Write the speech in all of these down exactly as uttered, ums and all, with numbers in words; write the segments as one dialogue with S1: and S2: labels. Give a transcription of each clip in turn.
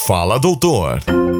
S1: Fala, doutor.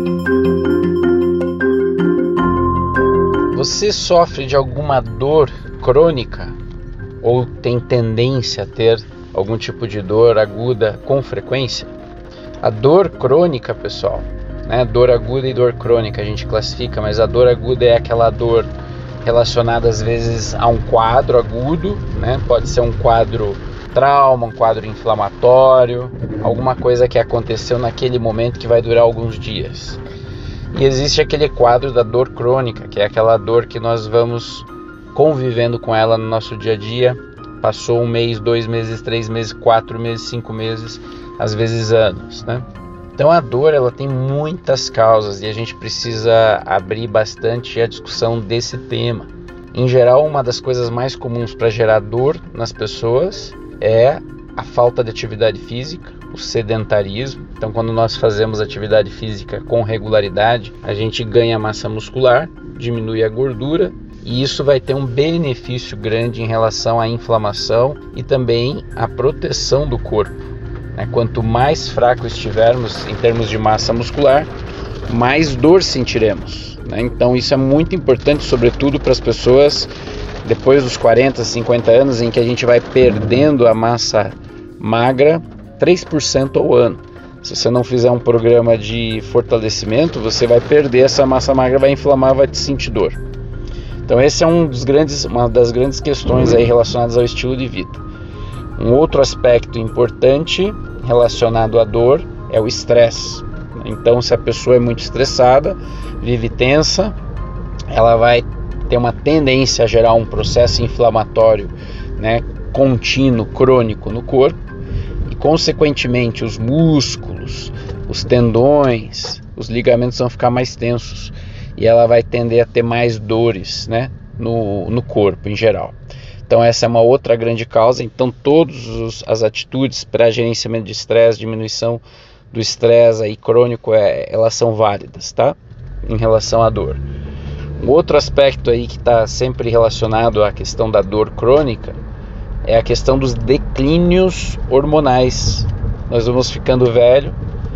S2: Você sofre de alguma dor crônica ou tem tendência a ter algum tipo de dor aguda com frequência? A dor crônica, pessoal, né? Dor aguda e dor crônica a gente classifica, mas a dor aguda é aquela dor relacionada às vezes a um quadro agudo, né? Pode ser um quadro trauma, um quadro inflamatório, alguma coisa que aconteceu naquele momento que vai durar alguns dias. E existe aquele quadro da dor crônica, que é aquela dor que nós vamos convivendo com ela no nosso dia a dia. Passou um mês, dois meses, três meses, quatro meses, cinco meses, às vezes anos, né? Então a dor, ela tem muitas causas e a gente precisa abrir bastante a discussão desse tema. Em geral, uma das coisas mais comuns para gerar dor nas pessoas é a falta de atividade física, o sedentarismo. Então, quando nós fazemos atividade física com regularidade, a gente ganha massa muscular, diminui a gordura, e isso vai ter um benefício grande em relação à inflamação e também à proteção do corpo. Quanto mais fraco estivermos em termos de massa muscular, mais dor sentiremos. Então, isso é muito importante, sobretudo para as pessoas depois dos quarenta, cinquenta anos, em que a gente vai perdendo a massa magra três por cento ao ano. Se você não fizer um programa de fortalecimento, você vai perder essa massa magra, vai inflamar, vai te sentir dor. Então esse é um dos grandes, uma das grandes questões aí relacionadas ao estilo de vida. Um outro aspecto importante relacionado à dor é o estresse. Então, se a pessoa é muito estressada, vive tensa, ela vai ter uma tendência a gerar um processo inflamatório, né, contínuo, crônico no corpo, e consequentemente os músculos, os tendões, os ligamentos vão ficar mais tensos e ela vai tender a ter mais dores, né, no, no corpo em geral. Então essa é uma outra grande causa. Então todas as atitudes para gerenciamento de estresse, diminuição do estresse aí crônico, é, elas são válidas, tá? Em relação à dor. Um outro aspecto aí que está sempre relacionado à questão da dor crônica é a questão dos declínios hormonais. Nós vamos ficando velho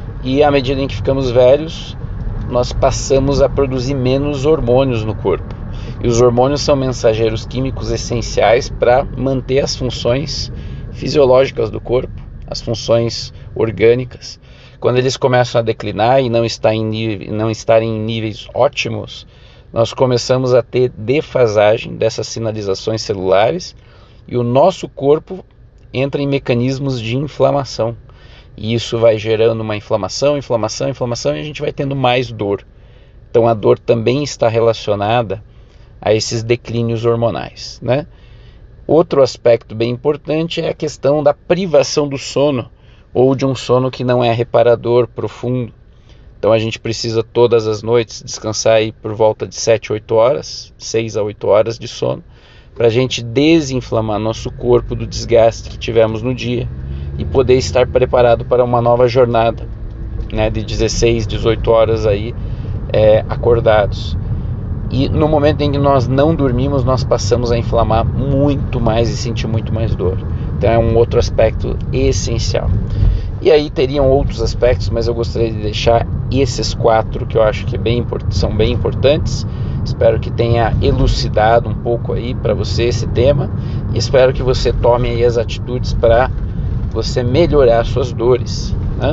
S2: e à medida em que ficamos velhos, nós passamos a produzir menos hormônios no corpo. E os hormônios são mensageiros químicos essenciais para manter as funções fisiológicas do corpo, as funções orgânicas. Quando eles começam a declinar e não, está em nível, não estarem em níveis ótimos, nós começamos a ter defasagem dessas sinalizações celulares e o nosso corpo entra em mecanismos de inflamação. E isso vai gerando uma inflamação, inflamação, inflamação e a gente vai tendo mais dor. Então a dor também está relacionada a esses declínios hormonais, né? Outro aspecto bem importante é a questão da privação do sono ou de um sono que não é reparador, profundo. Então a gente precisa todas as noites descansar aí por volta de sete, oito horas, seis a oito horas de sono, para a gente desinflamar nosso corpo do desgaste que tivemos no dia e poder estar preparado para uma nova jornada, né, de dezesseis, dezoito horas aí é, acordados. E no momento em que nós não dormimos, nós passamos a inflamar muito mais e sentir muito mais dor. Então é um outro aspecto essencial. E aí teriam outros aspectos, mas eu gostaria de deixar esses quatro que eu acho que é bem, são bem importantes. Espero que tenha elucidado um pouco aí para você esse tema e espero que você tome aí as atitudes para você melhorar suas dores, né?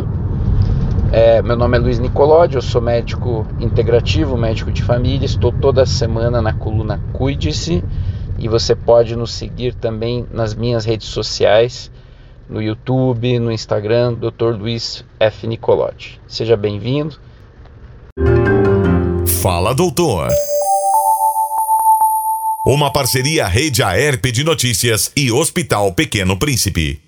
S2: É, meu nome é Luiz Nicolodi, eu sou médico integrativo, médico de família, estou toda semana na coluna Cuide-se e você pode nos seguir também nas minhas redes sociais, no YouTube, no Instagram, doutor Luiz F. Nicolodi. Seja bem-vindo.
S1: Fala, doutor. Uma parceria Rede Aerp de Notícias e Hospital Pequeno Príncipe.